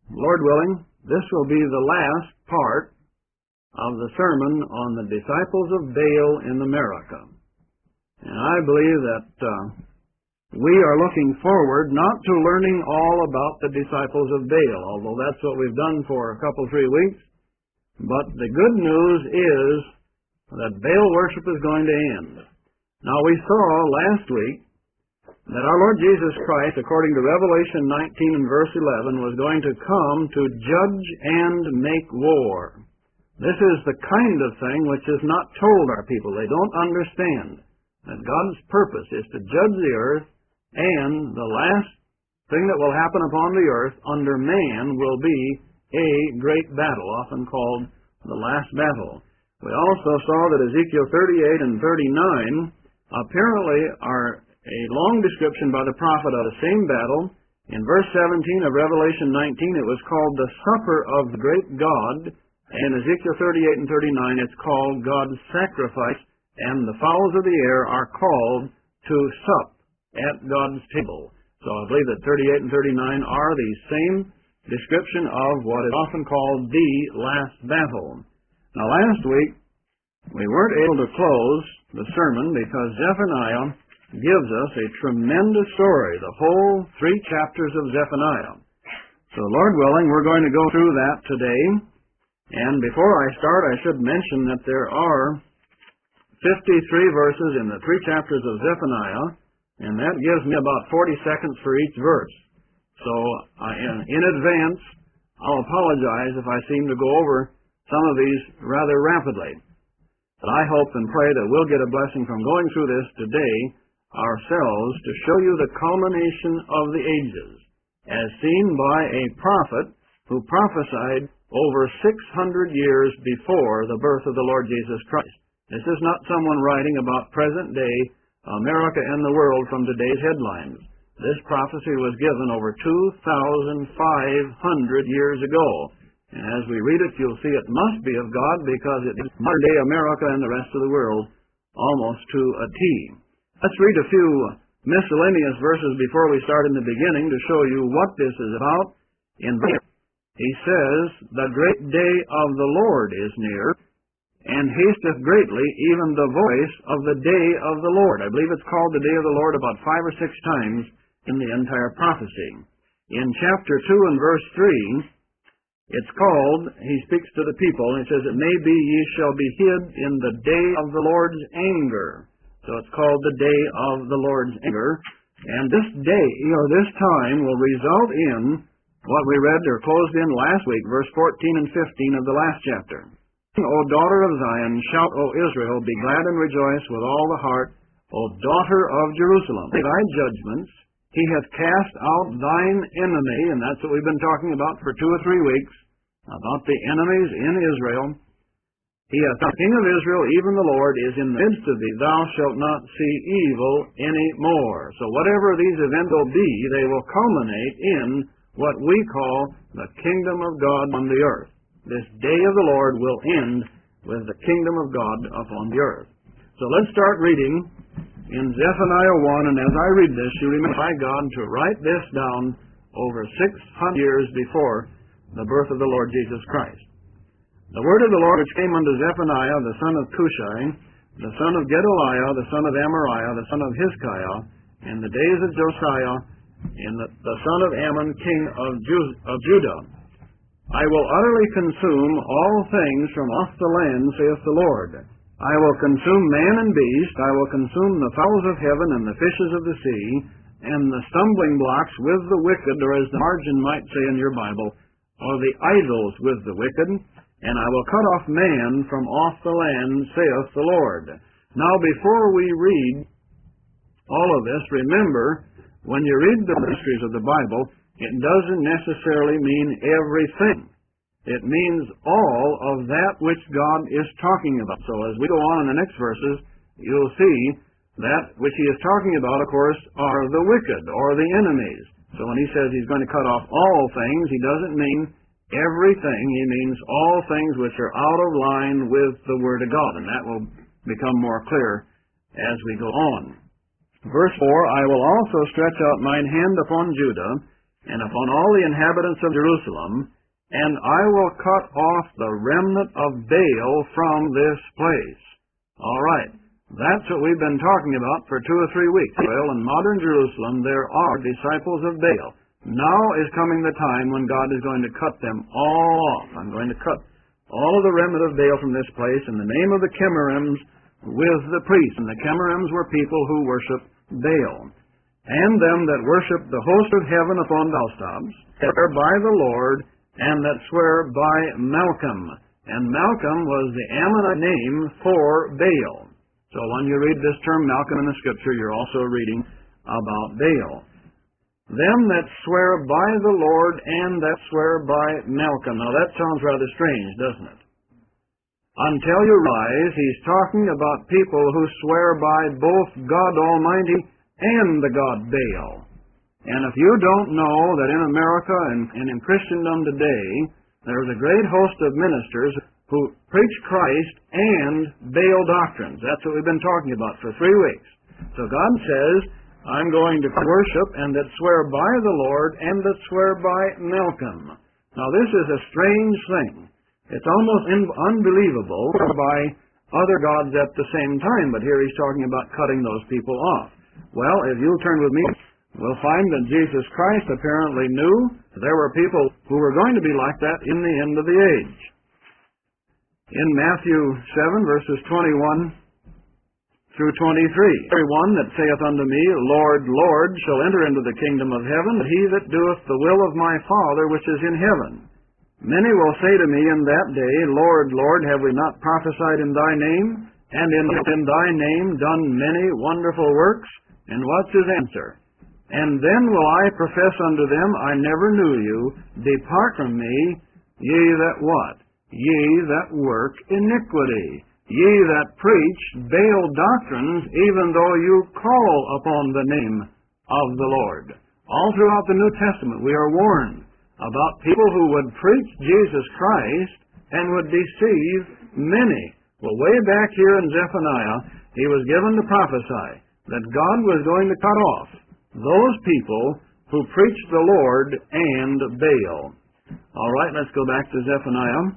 Lord willing, this will be the last part of the sermon on the disciples of Baal in America. And I believe that we are looking forward not to learning all about the disciples of Baal, although that's what we've done for a couple, 3 weeks. But the good news is that Baal worship is going to end. Now, we saw last week that our Lord Jesus Christ, according to Revelation 19 and verse 11, was going to come to judge and make war. This is the kind of thing which is not told our people. They don't understand that God's purpose is to judge the earth, and the last thing that will happen upon the earth under man will be a great battle, often called the last battle. We also saw that Ezekiel 38 and 39 apparently are a long description by the prophet of the same battle. In verse 17 of Revelation 19, it was called the supper of the great God. In Ezekiel 38 and 39, it's called God's sacrifice, and the fowls of the air are called to sup at God's table. So I believe that 38 and 39 are the same description of what is often called the last battle. Now, last week, we weren't able to close the sermon because Zephaniah gives us a tremendous story, the whole 3 chapters of Zephaniah. So, Lord willing, we're going to go through that today. And before I start, I should mention that there are 53 verses in the 3 chapters of Zephaniah, and that gives me about 40 seconds for each verse. So, in advance, I'll apologize if I seem to go over some of these rather rapidly. But I hope and pray that we'll get a blessing from going through this today ourselves to show you the culmination of the ages, as seen by a prophet who prophesied over 600 years before the birth of the Lord Jesus Christ. This is not someone writing about present-day America and the world from today's headlines. This prophecy was given over 2,500 years ago. And as we read it, you'll see it must be of God because it is modern-day America and the rest of the world almost to a T. Let's read a few miscellaneous verses before we start in the beginning to show you what this is about. In verse, he says, "The great day of the Lord is near, and hasteth greatly, even the voice of the day of the Lord." I believe it's called the day of the Lord about 5 or 6 times in the entire prophecy. In chapter 2 and verse 3, it's called, he speaks to the people, and he says, "It may be ye shall be hid in the day of the Lord's anger." So it's called the day of the Lord's anger. And this day, this time will result in what we read or closed in last week, verse 14 and 15 of the last chapter. "O daughter of Zion, shout, O Israel, be glad and rejoice with all the heart, O daughter of Jerusalem. Thy judgments, he hath cast out thine enemy," and that's what we've been talking about for 2 or 3 weeks, about the enemies in Israel. "He hath, the King of Israel, even the Lord, is in the midst of thee. Thou shalt not see evil any more." So whatever these events will be, they will culminate in what we call the kingdom of God on the earth. This day of the Lord will end with the kingdom of God upon the earth. So let's start reading in Zephaniah 1, and as I read this, you remember by God to write this down over 600 years before the birth of the Lord Jesus Christ. "The word of the Lord which came unto Zephaniah, the son of Cushi, the son of Gedaliah, the son of Amariah, the son of Hizkiah, in the days of Josiah, in the son of Ammon, king of Judah. I will utterly consume all things from off the land, saith the Lord. I will consume man and beast, I will consume the fowls of heaven and the fishes of the sea, and the stumbling blocks with the wicked," or as the margin might say in your Bible, "or the idols with the wicked, and I will cut off man from off the land, saith the Lord." Now, before we read all of this, remember, when you read the mysteries of the Bible, it doesn't necessarily mean everything. It means all of that which God is talking about. So as we go on in the next verses, you'll see that which he is talking about, of course, are the wicked or the enemies. So when he says he's going to cut off all things, he doesn't mean everything. He means all things which are out of line with the Word of God. And that will become more clear as we go on. Verse 4, "I will also stretch out mine hand upon Judah, and upon all the inhabitants of Jerusalem, and I will cut off the remnant of Baal from this place. All right. That's what we've been talking about for 2 or 3 weeks. Well, in modern Jerusalem, there are disciples of Baal. Now is coming the time when God is going to cut them all off. I'm going to cut all of the remnant of Baal from this place in the name of the Chemarims with the priests. And the Chemarims were people who worship Baal. And them that worship the host of heaven upon housetops, swear by the Lord, and that swear by Malcham. And Malcham was the Ammonite name for Baal. So when you read this term Malcham in the Scripture, you're also reading about Baal. Them that swear by the Lord and that swear by Malcham. Now that sounds rather strange, doesn't it? Until you rise, he's talking about people who swear by both God Almighty and the god Baal. And if you don't know that in America and in Christendom today, there's a great host of ministers who preach Christ and Baal doctrines. That's what we've been talking about for 3 weeks. So God says, I'm going to worship and that swear by the Lord and that swear by Malcham. Now this is a strange thing. It's almost unbelievable by other gods at the same time, but here he's talking about cutting those people off. Well, if you'll turn with me, we'll find that Jesus Christ apparently knew there were people who were going to be like that in the end of the age. In Matthew 7, verses 21 through 23, everyone that saith unto me, Lord, Lord, shall enter into the kingdom of heaven, but he that doeth the will of my Father which is in heaven. Many will say to me in that day, Lord, Lord, have we not prophesied in thy name, and in thy name done many wonderful works? And what's his answer? And then will I profess unto them, I never knew you. Depart from me, ye that what? Ye that work iniquity. Ye that preach Baal doctrines, even though you call upon the name of the Lord. All throughout the New Testament we are warned about people who would preach Jesus Christ and would deceive many. Well, way back here in Zephaniah, he was given to prophesy that God was going to cut off those people who preach the Lord and Baal. All right, let's go back to Zephaniah.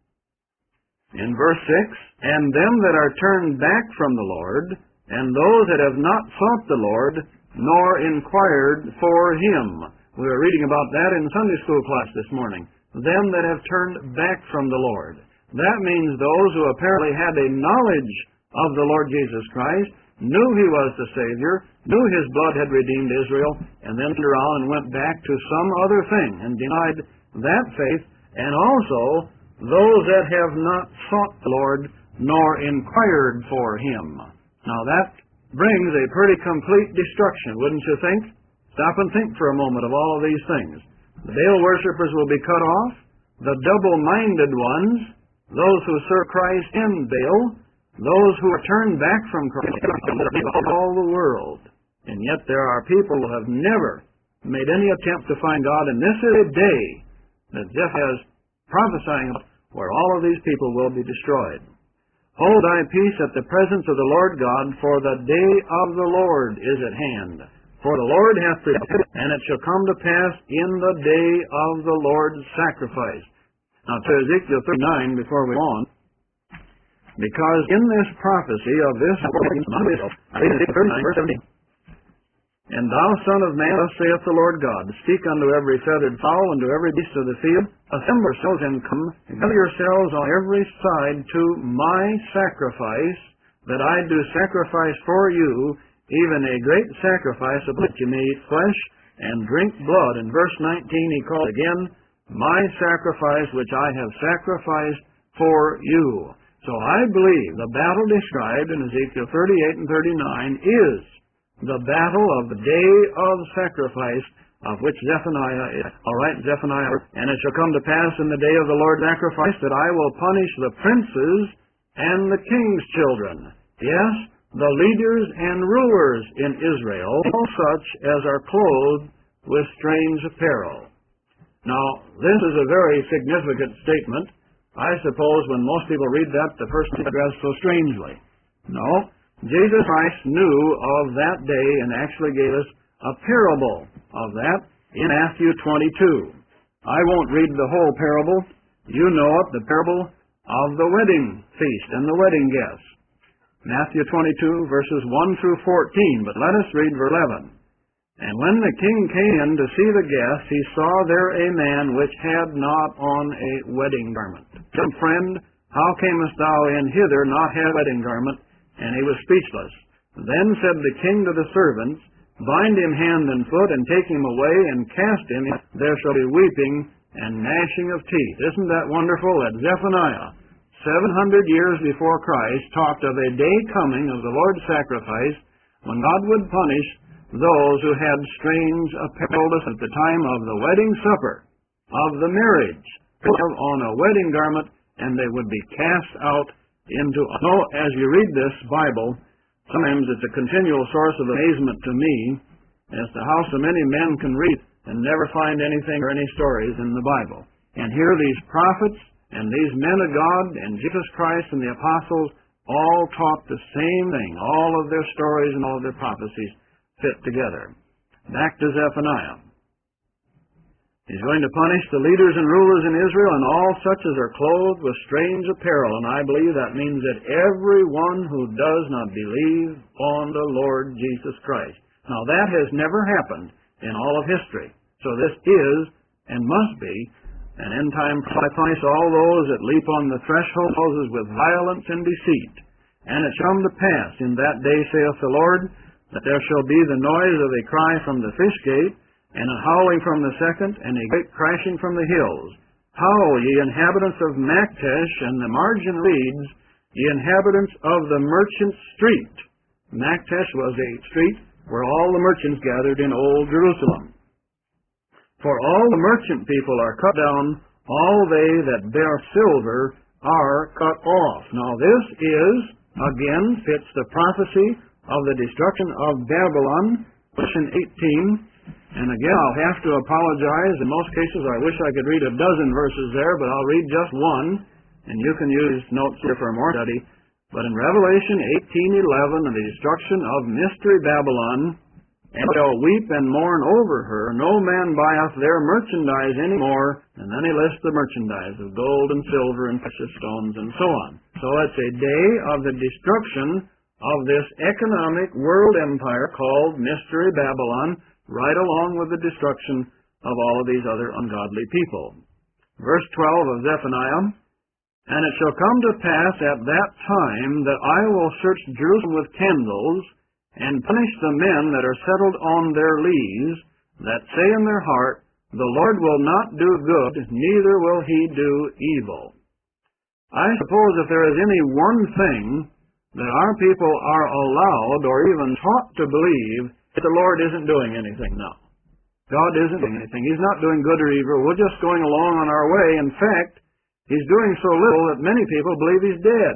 In verse 6, and them that are turned back from the Lord, and those that have not sought the Lord, nor inquired for Him. We were reading about that in Sunday school class this morning. Them that have turned back from the Lord. That means those who apparently had a knowledge of the Lord Jesus Christ, knew He was the Savior, knew His blood had redeemed Israel, and then turned around and went back to some other thing and denied that faith, and also those that have not sought the Lord nor inquired for Him. Now that brings a pretty complete destruction, wouldn't you think? Stop and think for a moment of all of these things. The Baal worshippers will be cut off, the double-minded ones, those who serve Christ and Baal, those who are turned back from Christ, all the world. And yet there are people who have never made any attempt to find God, and this is a day that Jeff has prophesying where all of these people will be destroyed. Hold thy peace at the presence of the Lord God, for the day of the Lord is at hand. For the Lord hath predicted, and it shall come to pass in the day of the Lord's sacrifice. Now to Ezekiel 39, before we go on, because in this prophecy of this, Ezekiel 39, verse 17, and thou, son of man, thus saith the Lord God, speak unto every feathered fowl, and to every beast of the field, assemble yourselves and come, and gather yourselves on every side to my sacrifice, that I do sacrifice for you, even a great sacrifice of which you may eat flesh and drink blood. In verse 19 he called again, my sacrifice which I have sacrificed for you. So I believe the battle described in Ezekiel 38 and 39 is the battle of the day of sacrifice, of which Zephaniah is. All right, Zephaniah. And it shall come to pass in the day of the Lord's sacrifice that I will punish the princes and the king's children. Yes, the leaders and rulers in Israel, all such as are clothed with strange apparel. Now, this is a very significant statement. I suppose when most people read that, the first thing addressed so strangely. No. Jesus Christ knew of that day and actually gave us a parable of that. in Matthew 22. I won't read the whole parable. You know it, the parable of the wedding feast and the wedding guests. Matthew 22, verses 1 through 14, but let us read verse 11. And when the king came in to see the guests, he saw there a man which had not on a wedding garment. Friend, how camest thou in hither, not have a wedding garment? And he was speechless. Then said the king to the servants, Bind him hand and foot, and take him away, and cast him. There shall be weeping and gnashing of teeth. Isn't that wonderful? That Zephaniah, 700 years before Christ, talked of a day coming of the Lord's sacrifice when God would punish those who had strange apparel at the time of the wedding supper, of the marriage, on a wedding garment, and they would be cast out into... No, as you read this Bible, sometimes it's a continual source of amazement to me as to how so many men can read and never find anything or any stories in the Bible. And here these prophets and these men of God and Jesus Christ and the apostles all taught the same thing. All of their stories and all of their prophecies fit together. Back to Zephaniah. He's going to punish the leaders and rulers in Israel and all such as are clothed with strange apparel. And I believe that means that everyone who does not believe on the Lord Jesus Christ. Now that has never happened in all of history. So this is and must be an end-time punish all those that leap on the threshold houses with violence and deceit. And it shall come to pass in that day, saith the Lord, that there shall be the noise of a cry from the fish gate, and a howling from the second, and a great crashing from the hills. Howl, ye inhabitants of Maktesh, and the margin reeds, ye inhabitants of the merchant street. Maktesh was a street where all the merchants gathered in Old Jerusalem. For all the merchant people are cut down, all they that bear silver are cut off. Now this is, again, fits the prophecy of the destruction of Babylon, verse 18. And again, I'll have to apologize. In most cases, I wish I could read a dozen verses there, but I'll read just one, and you can use notes here for more study. But in Revelation 18:11, the destruction of Mystery Babylon, and shall weep and mourn over her. No man buyeth their merchandise any more. And then he lists the merchandise of gold and silver and precious stones and so on. So it's a day of the destruction of this economic world empire called Mystery Babylon, right along with the destruction of all of these other ungodly people. Verse 12 of Zephaniah, And it shall come to pass at that time that I will search Jerusalem with candles, and punish the men that are settled on their lees, that say in their heart, The Lord will not do good, neither will he do evil. I suppose if there is any one thing that our people are allowed or even taught to believe, that the Lord isn't doing anything now. God isn't doing anything. He's not doing good or evil. We're just going along on our way. In fact, He's doing so little that many people believe He's dead.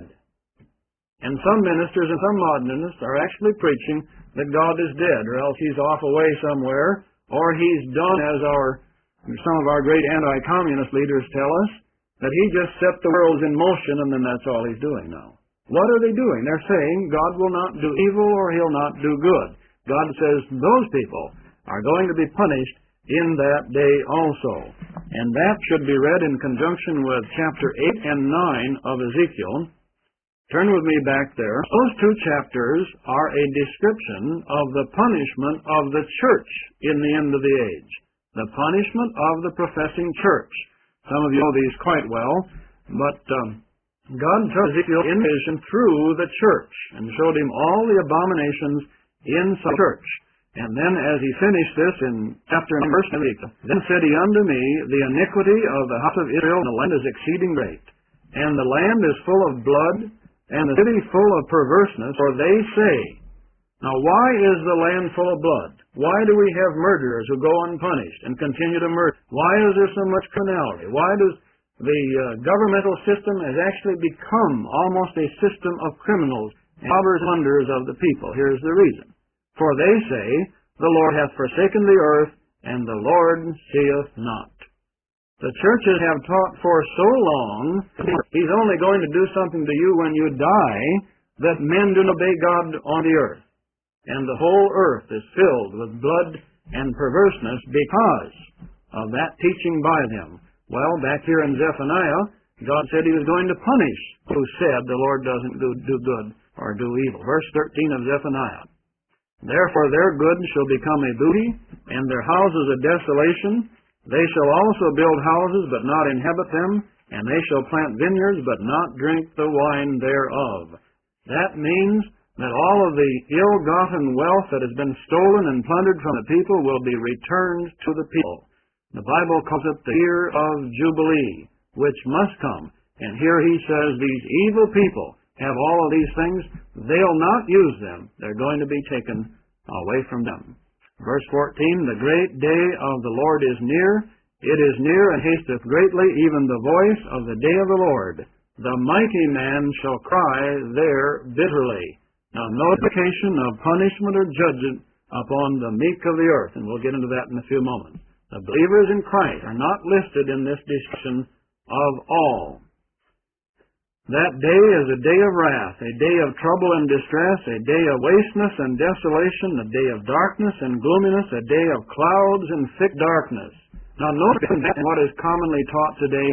And some ministers and some modernists are actually preaching that God is dead, or else He's off away somewhere, or He's done as some of our great anti-communist leaders tell us, that He just set the world in motion and then that's all He's doing now. What are they doing? They're saying God will not do evil or He'll not do good. God says those people are going to be punished in that day also. And that should be read in conjunction with chapter 8 and 9 of Ezekiel. Turn with me back there. Those two chapters are a description of the punishment of the church in the end of the age. The punishment of the professing church. Some of you know these quite well, but God took Ezekiel in vision through the church and showed him all the abominations in the church. And then as he finished this in chapter 9, verse 8, Then said he unto me, The iniquity of the house of Israel in the land is exceeding great, and the land is full of blood, and the city full of perverseness, for they say, Now why is the land full of blood? Why do we have murderers who go unpunished and continue to murder? Why is there so much criminality? Why does the governmental system has actually become almost a system of criminals and robbers and plunderers of the people? Here's the reason. For they say, The Lord hath forsaken the earth, and the Lord seeth not. The churches have taught for so long, He's only going to do something to you when you die, that men do not obey God on the earth. And the whole earth is filled with blood and perverseness because of that teaching by them. Well, back here in Zephaniah, God said He was going to punish who said the Lord doesn't do good or do evil. Verse 13 of Zephaniah. Therefore their good shall become a booty, and their houses a desolation. They shall also build houses, but not inhabit them, and they shall plant vineyards, but not drink the wine thereof. That means that all of the ill-gotten wealth that has been stolen and plundered from the people will be returned to the people. The Bible calls it the year of Jubilee, which must come. And here he says these evil people have all of these things. They'll not use them. They're going to be taken away from them. Verse 14, the great day of the Lord is near. It is near and hasteth greatly, even the voice of the day of the Lord. The mighty man shall cry there bitterly. Now, notification of punishment or judgment upon the meek of the earth, and we'll get into that in a few moments. The believers in Christ are not listed in this description of all. That day is a day of wrath, a day of trouble and distress, a day of wasteness and desolation, a day of darkness and gloominess, a day of clouds and thick darkness. Now, notice what is commonly taught today.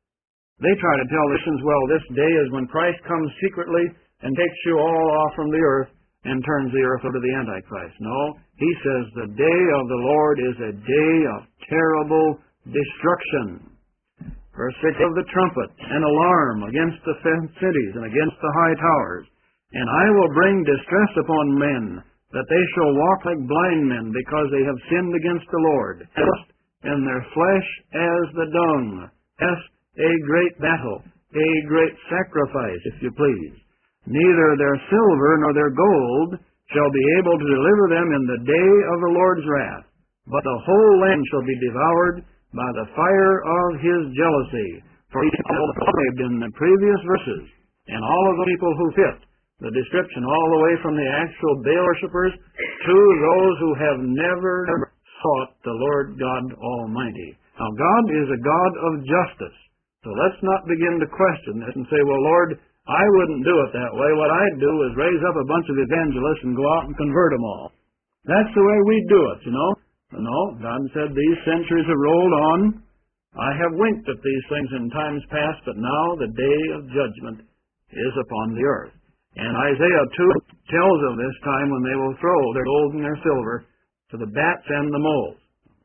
They try to tell Christians, well, this day is when Christ comes secretly and takes you all off from the earth and turns the earth over to the Antichrist. No, he says the day of the Lord is a day of terrible destruction. Verse 6 of the trumpet, an alarm against the fenced cities and against the high towers. And I will bring distress upon men, that they shall walk like blind men, because they have sinned against the Lord. And their flesh as the dung. Yes, a great battle, a great sacrifice, if you please. Neither their silver nor their gold shall be able to deliver them in the day of the Lord's wrath, but the whole land shall be devoured by the fire of His jealousy. For He described in the previous verses, and all of the people who fit the description, all the way from the actual Baal worshippers to those who have never sought the Lord God Almighty. Now, God is a God of justice, so let's not begin to question this and say, well, Lord, I wouldn't do it that way. What I'd do is raise up a bunch of evangelists and go out and convert them all. That's the way we do it, you know. No, God said these centuries have rolled on. I have winked at these things in times past, but now the day of judgment is upon the earth. And Isaiah 2 tells of this time when they will throw their gold and their silver to the bats and the moles.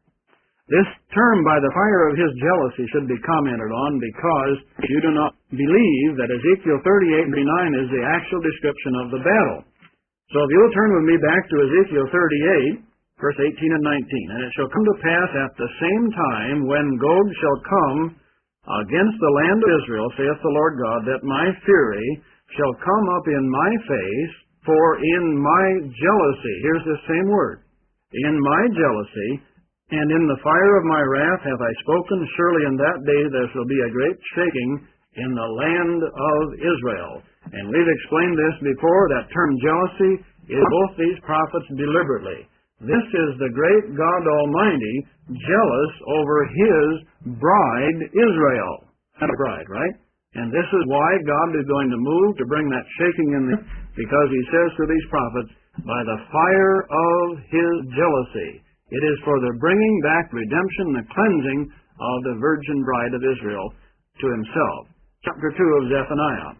This term, by the fire of His jealousy, should be commented on because you do not believe that Ezekiel 38:39 is the actual description of the battle. So if you'll turn with me back to Ezekiel 38, verse 18 and 19. And it shall come to pass at the same time when Gog shall come against the land of Israel, saith the Lord God, that my fury shall come up in my face, for in my jealousy, here's the same word, in my jealousy, and in the fire of my wrath have I spoken, surely in that day there shall be a great shaking in the land of Israel. And we've explained this before, that term jealousy is both these prophets deliberately. This is the great God Almighty jealous over His bride, Israel. Not a bride, right? And this is why God is going to move to bring that shaking in there, because He says to these prophets, by the fire of His jealousy. It is for the bringing back redemption, the cleansing of the virgin bride of Israel to Himself. Chapter 2 of Zephaniah.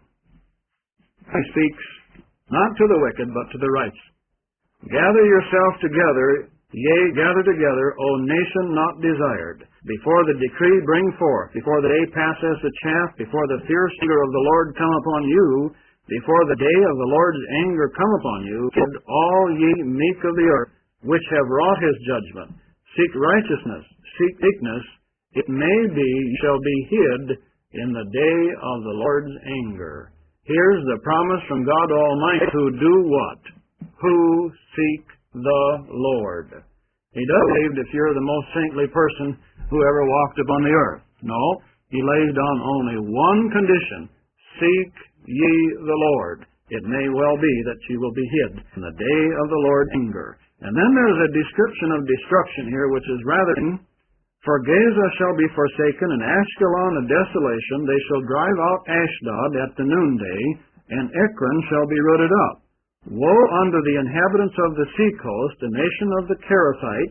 He speaks not to the wicked, but to the righteous. Gather yourself together, yea, gather together, O nation not desired. Before the decree bring forth, before the day passeth the chaff, before the fierce anger of the Lord come upon you, before the day of the Lord's anger come upon you, all ye meek of the earth, which have wrought His judgment. Seek righteousness, seek meekness, it may be you shall be hid in the day of the Lord's anger. Here's the promise from God Almighty, who do what? Who seek the Lord. He doesn't believe if you're the most saintly person who ever walked upon the earth. No, He lays down only one condition. Seek ye the Lord. It may well be that you will be hid in the day of the Lord's anger. And then there's a description of destruction here, which is rather, for Gaza shall be forsaken, and Ashkelon a desolation. They shall drive out Ashdod at the noonday, and Ekron shall be rooted up. Woe unto the inhabitants of the seacoast, the nation of the Cherethites,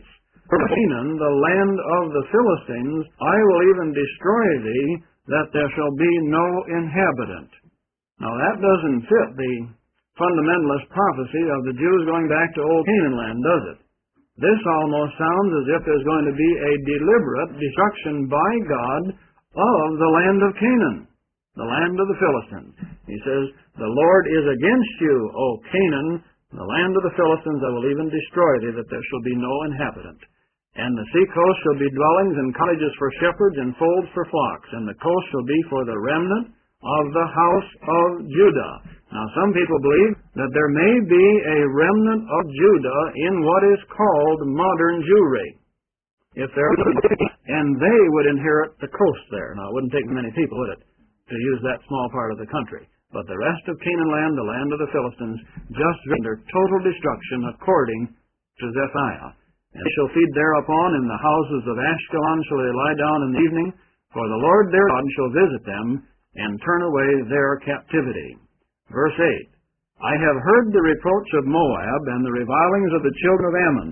Canaan, the land of the Philistines, I will even destroy thee, that there shall be no inhabitant. Now that doesn't fit the fundamentalist prophecy of the Jews going back to old Canaan land, does it? This almost sounds as if there's going to be a deliberate destruction by God of the land of Canaan, the land of the Philistines. He says, the Lord is against you, O Canaan, the land of the Philistines. I will even destroy thee, that there shall be no inhabitant. And the sea coast shall be dwellings and cottages for shepherds and folds for flocks, and the coast shall be for the remnant of the house of Judah. Now, some people believe that there may be a remnant of Judah in what is called modern Jewry. If there and they would inherit the coast there. Now, it wouldn't take many people, would it, to use that small part of the country. But the rest of Canaan land, the land of the Philistines, just under total destruction according to Zephaniah. And they shall feed thereupon, in the houses of Ashkelon shall they lie down in the evening, for the Lord their God shall visit them, and turn away their captivity. Verse 8, I have heard the reproach of Moab, and the revilings of the children of Ammon,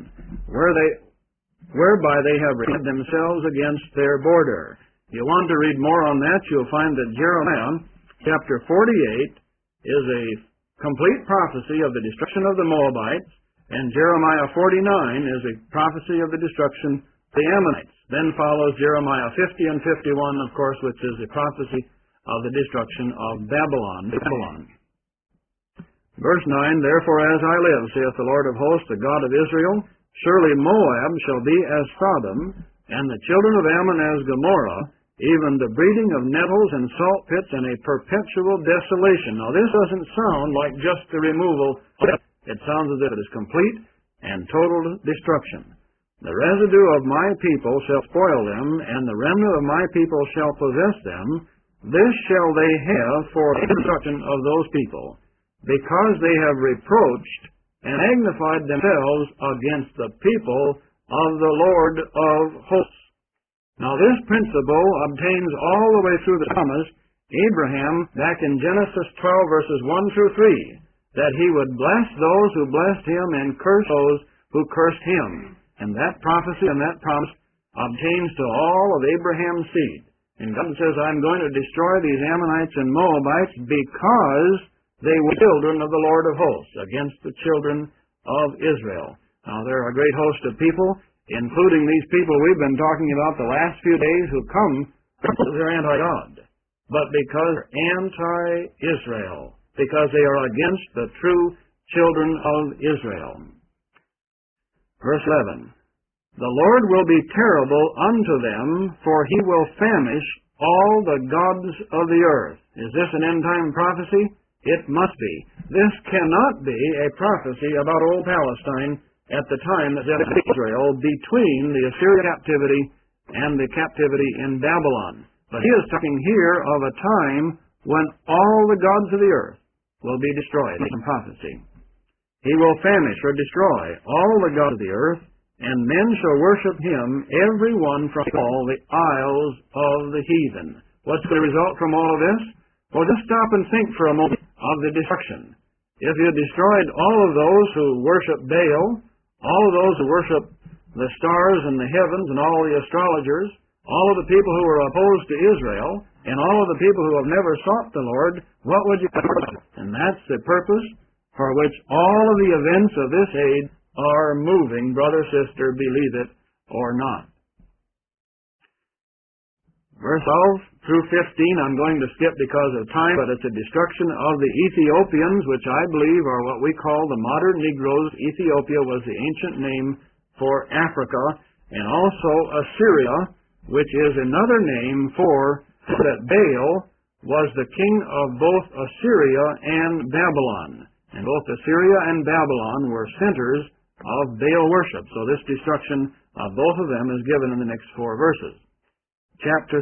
whereby they have rebelled themselves against their border. If you want to read more on that, you'll find that Jeremiah chapter 48 is a complete prophecy of the destruction of the Moabites, and Jeremiah 49 is a prophecy of the destruction of the Ammonites. Then follows Jeremiah 50 and 51, of course, which is a prophecy of the destruction of Babylon. Verse 9, Therefore as I live, saith the Lord of hosts, the God of Israel, surely Moab shall be as Sodom, and the children of Ammon as Gomorrah, even the breeding of nettles and salt pits and a perpetual desolation. Now this doesn't sound like just the removal. It sounds as if it is complete and total destruction. The residue of my people shall spoil them, and the remnant of my people shall possess them. This shall they have for the destruction of those people, because they have reproached and magnified themselves against the people of the Lord of hosts. Now this principle obtains all the way through the promise, Abraham, back in Genesis 12 verses 1 through 3, that he would bless those who blessed him and curse those who cursed him. And that prophecy and that promise obtains to all of Abraham's seed. And God says, I'm going to destroy these Ammonites and Moabites because they were children of the Lord of hosts against the children of Israel. Now there are a great host of people, including these people we've been talking about the last few days, who come because they're anti-God, but because they're anti-Israel, because they are against the true children of Israel. Verse 11, The Lord will be terrible unto them, for he will famish all the gods of the earth. Is this an end-time prophecy? It must be. This cannot be a prophecy about old Palestine at the time that Israel between the Assyrian captivity and the captivity in Babylon. But he is talking here of a time when all the gods of the earth will be destroyed. It's a prophecy. He will famish or destroy all the gods of the earth, and men shall worship him, every one from all the isles of the heathen. What's the result from all of this? Well, just stop and think for a moment of the destruction. If you destroyed all of those who worship Baal, all of those who worship the stars and the heavens and all the astrologers, all of the people who were opposed to Israel, and all of the people who have never sought the Lord, what would you do? And that's the purpose for which all of the events of this age are moving, brother, sister, believe it or not. Verse 12 through 15, I'm going to skip because of time, but it's a destruction of the Ethiopians, which I believe are what we call the modern Negroes. Ethiopia was the ancient name for Africa, and also Assyria, which is another name for that Baal was the king of both Assyria and Babylon. And both Assyria and Babylon were centers of Baal worship. So this destruction of both of them is given in the next 4 verses. Chapter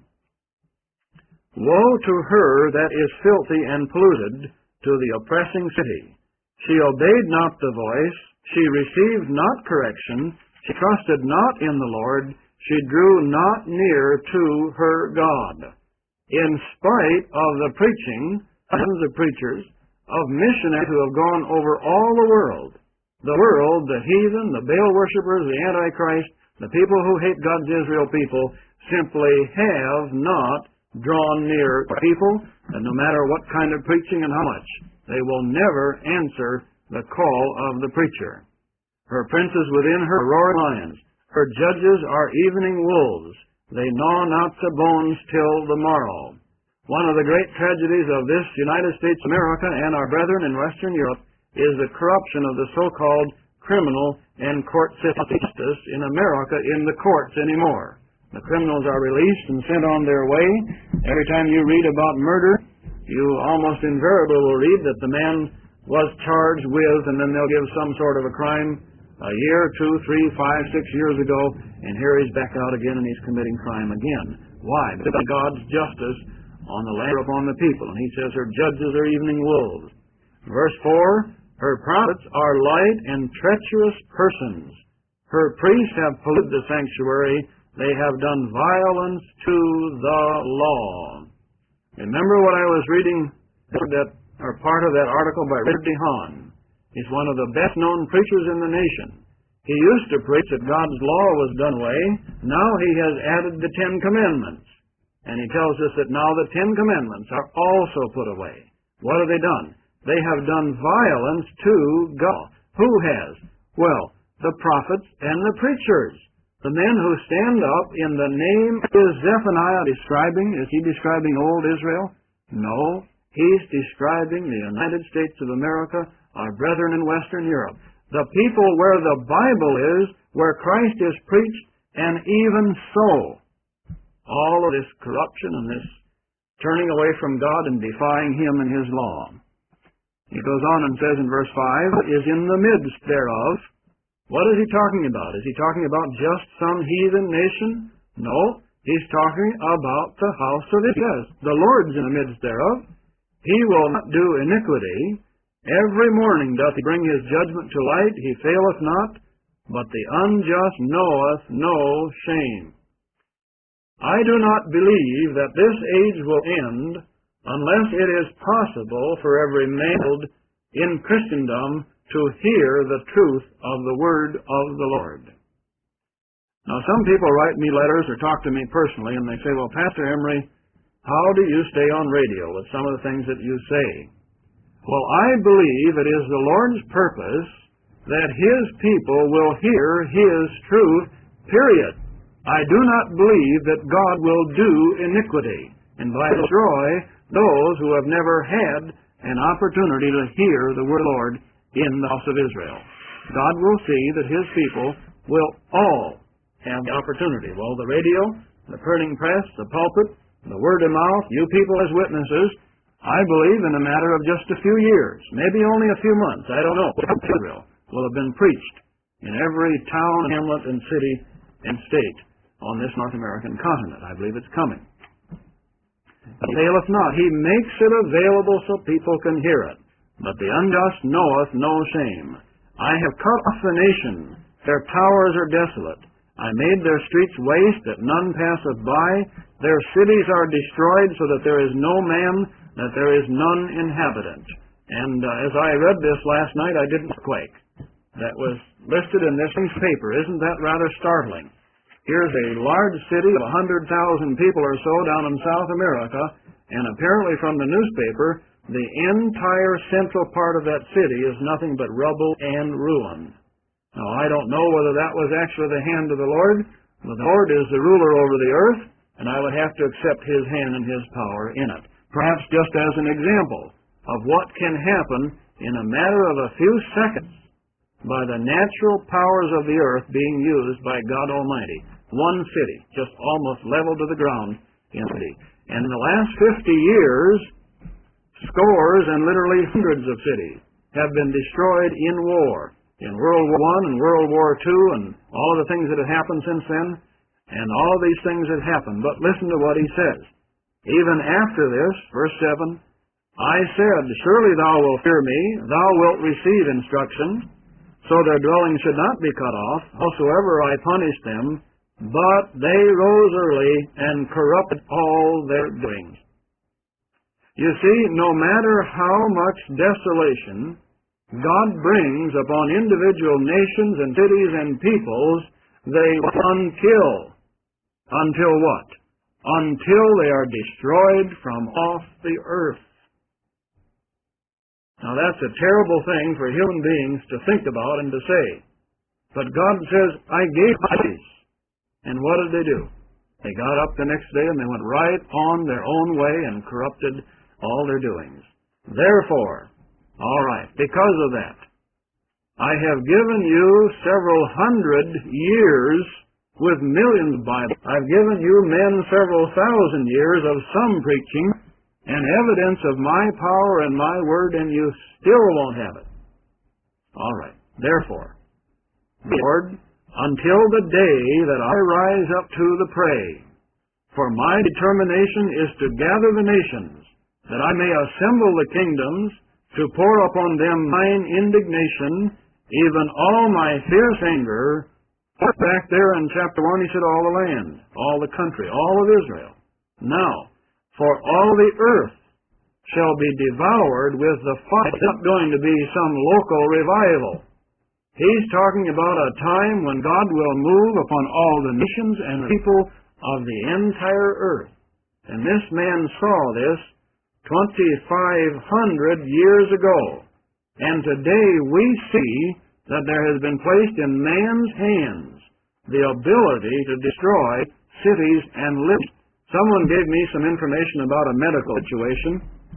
3. Woe to her that is filthy and polluted, to the oppressing city. She obeyed not the voice, she received not correction, she trusted not in the Lord, she drew not near to her God. In spite of the preaching, tons of preachers, of missionaries who have gone over all the world, The world, the heathen, the Baal worshippers, the Antichrist, the people who hate God's Israel people, simply have not drawn near people, and no matter what kind of preaching and how much, they will never answer the call of the preacher. Her princes within her are roaring lions. Her judges are evening wolves. They gnaw not the bones till the morrow. One of the great tragedies of this United States of America and our brethren in Western Europe is the corruption of the so-called criminal and court system in America in the courts anymore. The criminals are released and sent on their way. Every time you read about murder, you almost invariably will read that the man was charged with, and then they'll give some sort of a crime a year, 2, 3, 5, 6 years ago, and here he's back out again and he's committing crime again. Why? Because God's justice on the land upon the people. And he says her judges are evening wolves. Verse 4, her prophets are light and treacherous persons. Her priests have polluted the sanctuary. They have done violence to the law. Remember what I was reading, or part of that article by Richard DeHaan. He's one of the best-known preachers in the nation. He used to preach that God's law was done away. Now he has added the 10 Commandments. And he tells us that now the 10 Commandments are also put away. What have they done? They have done violence to God. Who has? Well, the prophets and the preachers. The men who stand up in the name. Is Zephaniah describing? Is he describing old Israel? No. He's describing the United States of America, our brethren in Western Europe. The people where the Bible is, where Christ is preached, and even so, all of this corruption and this turning away from God and defying Him and His law. He goes on and says in verse 5, is in the midst thereof. What is he talking about? Is he talking about just some heathen nation? No, he's talking about the house of Israel. The Lord's in the midst thereof. He will not do iniquity. Every morning doth he bring his judgment to light. He faileth not, but the unjust knoweth no shame. I do not believe that this age will end unless it is possible for every male in Christendom to hear the truth of the word of the Lord. Now, some people write me letters or talk to me personally, and they say, well, Pastor Emery, how do you stay on radio with some of the things that you say? Well, I believe it is the Lord's purpose that His people will hear His truth, period. I do not believe that God will do iniquity and by destroy those who have never had an opportunity to hear the word of the Lord in the house of Israel. God will see that His people will all have the opportunity. Well, the radio, the printing press, the pulpit, the word of mouth, you people as witnesses, I believe in a matter of just a few years, maybe only a few months, I don't know, Israel will have been preached in every town, hamlet, and city and state on this North American continent. I believe it's coming. He faileth not. He makes it available so people can hear it. But the unjust knoweth no shame. I have cut off the nation. Their towers are desolate. I made their streets waste, that none passeth by. Their cities are destroyed, so that there is no man, that there is none inhabitant. And as I read this last night, I didn't quake. That was listed in this paper. Isn't that rather startling? Here's a large city of 100,000 people or so down in South America, and apparently from the newspaper, the entire central part of that city is nothing but rubble and ruin. Now, I don't know whether that was actually the hand of the Lord, but the Lord is the ruler over the earth, and I would have to accept His hand and His power in it. Perhaps just as an example of what can happen in a matter of a few seconds by the natural powers of the earth being used by God Almighty. One city, just almost leveled to the ground in the city. And in the last 50 years, scores and literally hundreds of cities have been destroyed in war. In World War I and World War II and all of the things that have happened since then, and all of these things have happened. But listen to what he says. Even after this, verse 7, I said, surely thou wilt fear me, thou wilt receive instruction, so their dwelling should not be cut off, howsoever I punished them, but they rose early and corrupted all their doings. You see, no matter how much desolation God brings upon individual nations and cities and peoples, they until what? Until they are destroyed from off the earth. Now that's a terrible thing for human beings to think about and to say. But God says, I gave these. And what did they do? They got up the next day and they went right on their own way and corrupted all their doings. Therefore, all right, because of that, I have given you several hundred years with millions of Bibles. I've given you men several thousand years of some preaching and evidence of my power and my word, and you still won't have it. All right, therefore, Lord, until the day that I rise up to the prey, for my determination is to gather the nations, that I may assemble the kingdoms, to pour upon them mine indignation, even all my fierce anger. Back there in chapter 1, he said, all the land, all the country, all of Israel. Now, for all the earth shall be devoured with the fire. It's not going to be some local revival. He's talking about a time when God will move upon all the nations and people of the entire earth. And this man saw this 2,500 years ago. And today we see that there has been placed in man's hands the ability to destroy cities and live. Someone gave me some information about a medical situation,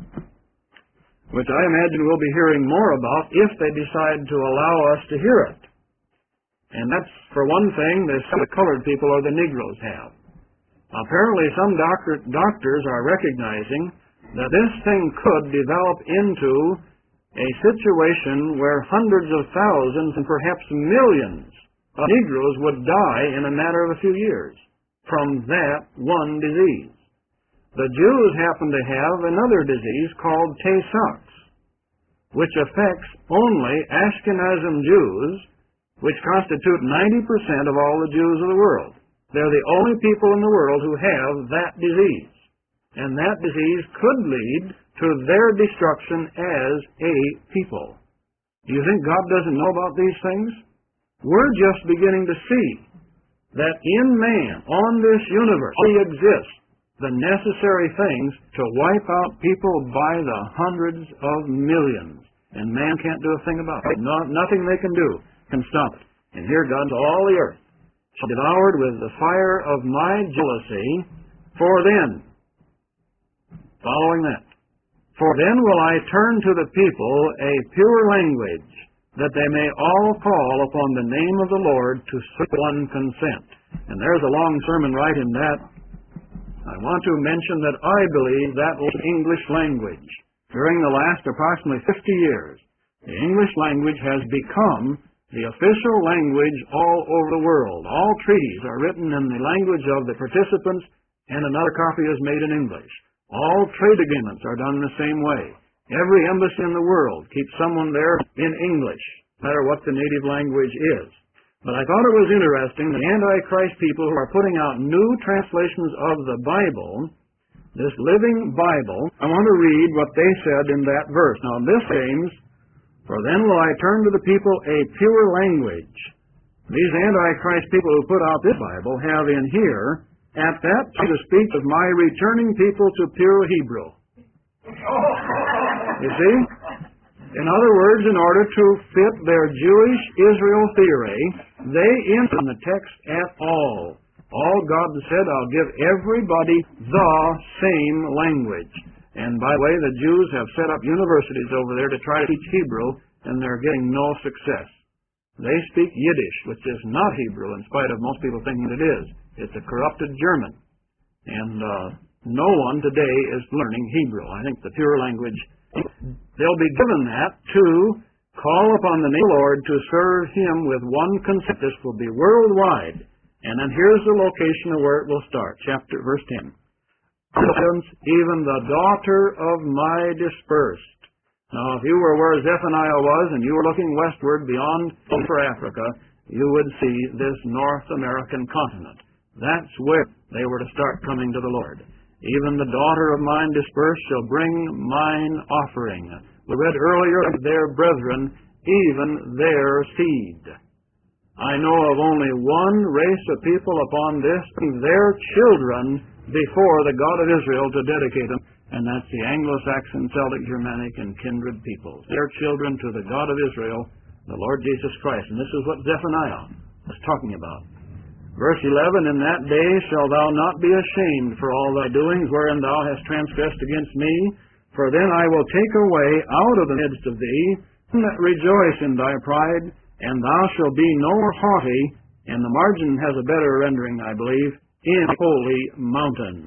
which I imagine we'll be hearing more about if they decide to allow us to hear it. And that's, for one thing, the colored people or the Negroes have. Apparently some doctors are recognizing that this thing could develop into a situation where hundreds of thousands and perhaps millions of Negroes would die in a matter of a few years from that one disease. The Jews happen to have another disease called Tay-Sachs, which affects only Ashkenazim Jews, which constitute 90% of all the Jews of the world. They're the only people in the world who have that disease. And that disease could lead to their destruction as a people. Do you think God doesn't know about these things? We're just beginning to see that in man, on this universe, exists the necessary things to wipe out people by the hundreds of millions. And man can't do a thing about it. Nothing they can do can stop it. And here God's all the earth shall be devoured with the fire of my jealousy. For then, following that, for then will I turn to the people a pure language, that they may all call upon the name of the Lord to one consent. And there's a long sermon right in that. I want to mention that I believe that English language, during the last approximately 50 years, the English language has become the official language all over the world. All treaties are written in the language of the participants, and another copy is made in English. All trade agreements are done the same way. Every embassy in the world keeps someone there in English, no matter what the native language is. But I thought it was interesting, the Antichrist people who are putting out new translations of the Bible, this living Bible, I want to read what they said in that verse. Now this aims, for then will I turn to the people a pure language. These Antichrist people who put out this Bible have in here, at that time to speak of my returning people to pure Hebrew. You see? In other words, in order to fit their Jewish Israel theory, they in the text at all. All God said, I'll give everybody the same language. And by the way, the Jews have set up universities over there to try to teach Hebrew, and they're getting no success. They speak Yiddish, which is not Hebrew, in spite of most people thinking it is. It's a corrupted German. And no one today is learning Hebrew. I think the pure language, they'll be given that to call upon the name of the Lord to serve Him with one consent. This will be worldwide. And then here's the location of where it will start. Verse 10. Even the daughter of my dispersed. Now, if you were where Zephaniah was and you were looking westward beyond for Africa, you would see this North American continent. That's where they were to start coming to the Lord. Even the daughter of mine dispersed shall bring mine offering. we read earlier, their brethren, even their seed. I know of only one race of people upon this, their children, before the God of Israel to dedicate them, and that's the Anglo-Saxon, Celtic, Germanic, and kindred peoples. Their children to the God of Israel, the Lord Jesus Christ. And this is what Zephaniah is talking about. Verse 11, In that day shalt thou not be ashamed for all thy doings, wherein thou hast transgressed against me, for then I will take away out of the midst of thee them that rejoice in thy pride, and thou shalt be no more haughty, and the margin has a better rendering, I believe, in holy mountain.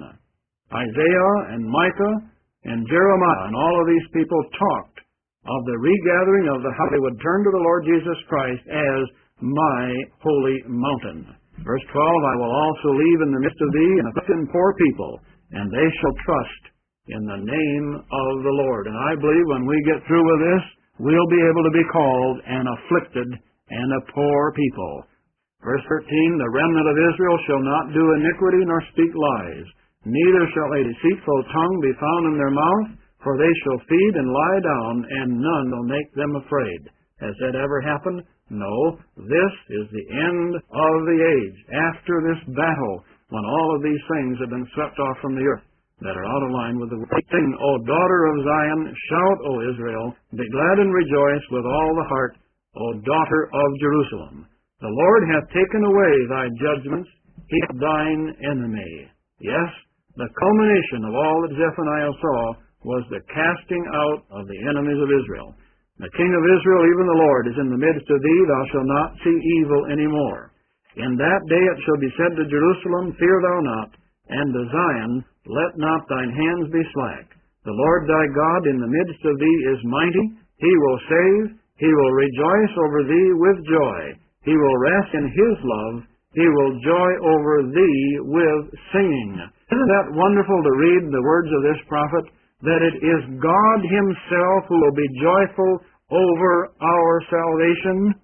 Isaiah and Micah and Jeremiah and all of these people talked of the regathering of the house. They would turn to the Lord Jesus Christ as my holy mountain. Verse 12, I will also leave in the midst of thee an afflicted poor people, and they shall trust in the name of the Lord. And I believe when we get through with this, we'll be able to be called an afflicted and a poor people. Verse 13, The remnant of Israel shall not do iniquity nor speak lies, neither shall a deceitful tongue be found in their mouth, for they shall feed and lie down, and none will make them afraid. Has that ever happened? No. This is the end of the age, after this battle, when all of these things have been swept off from the earth, that are out of line with the word. Sing, O daughter of Zion, shout, O Israel, be glad and rejoice with all the heart, O daughter of Jerusalem. The Lord hath taken away thy judgments, he is thine enemy. Yes, the culmination of all that Zephaniah saw was the casting out of the enemies of Israel. The King of Israel, even the Lord, is in the midst of thee. Thou shalt not see evil any more. In that day it shall be said to Jerusalem, Fear thou not, and to Zion, Let not thine hands be slack. The Lord thy God in the midst of thee is mighty. He will save. He will rejoice over thee with joy. He will rest in his love. He will joy over thee with singing. Isn't that wonderful to read the words of this prophet? That it is God himself who will be joyful over our salvation.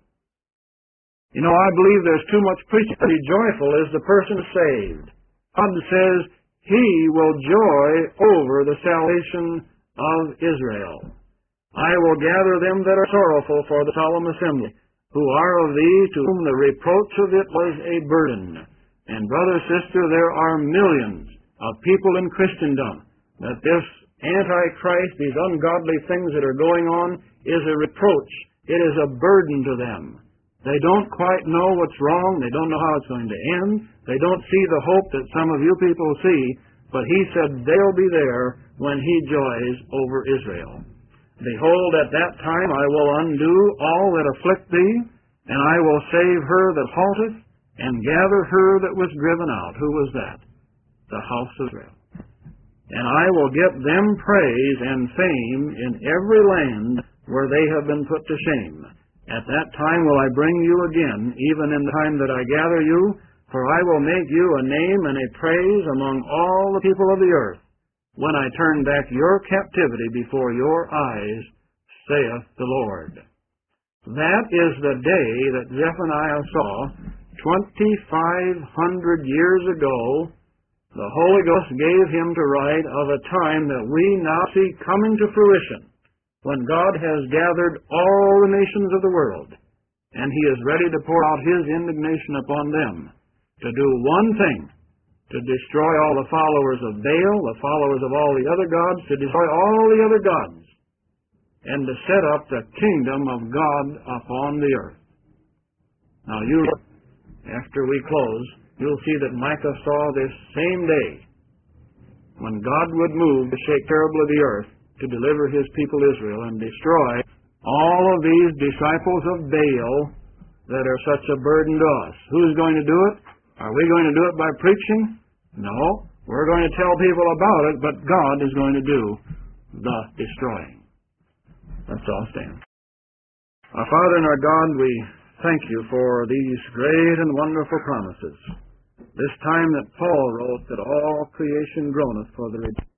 You know, I believe there's too much preaching. To be joyful is the person saved. God says he will joy over the salvation of Israel. I will gather them that are sorrowful for the solemn assembly, who are of thee, to whom the reproach of it was a burden. And brother, sister, there are millions of people in Christendom that this Antichrist, these ungodly things that are going on, is a reproach. It is a burden to them. They don't quite know what's wrong. They don't know how it's going to end. They don't see the hope that some of you people see. But he said they'll be there when he joys over Israel. Behold, at that time I will undo all that afflict thee, and I will save her that halteth, and gather her that was driven out. Who was that? The house of Israel. And I will give them praise and fame in every land where they have been put to shame. At that time will I bring you again, even in the time that I gather you, for I will make you a name and a praise among all the people of the earth, when I turn back your captivity before your eyes, saith the Lord. That is the day that Zephaniah saw 2,500 years ago. The Holy Ghost gave him to write of a time that we now see coming to fruition, when God has gathered all the nations of the world, and he is ready to pour out his indignation upon them, to do one thing, to destroy all the followers of Baal, the followers of all the other gods, to destroy all the other gods, and to set up the kingdom of God upon the earth. Now you, after we close, you'll see that Micah saw this same day, when God would move to shake terribly the earth, to deliver his people Israel and destroy all of these disciples of Baal that are such a burden to us. Who's going to do it? Are we going to do it by preaching? No. We're going to tell people about it, but God is going to do the destroying. Let's all stand. Our Father and our God, we thank you for these great and wonderful promises. This time that Paul wrote that all creation groaneth for the redemption.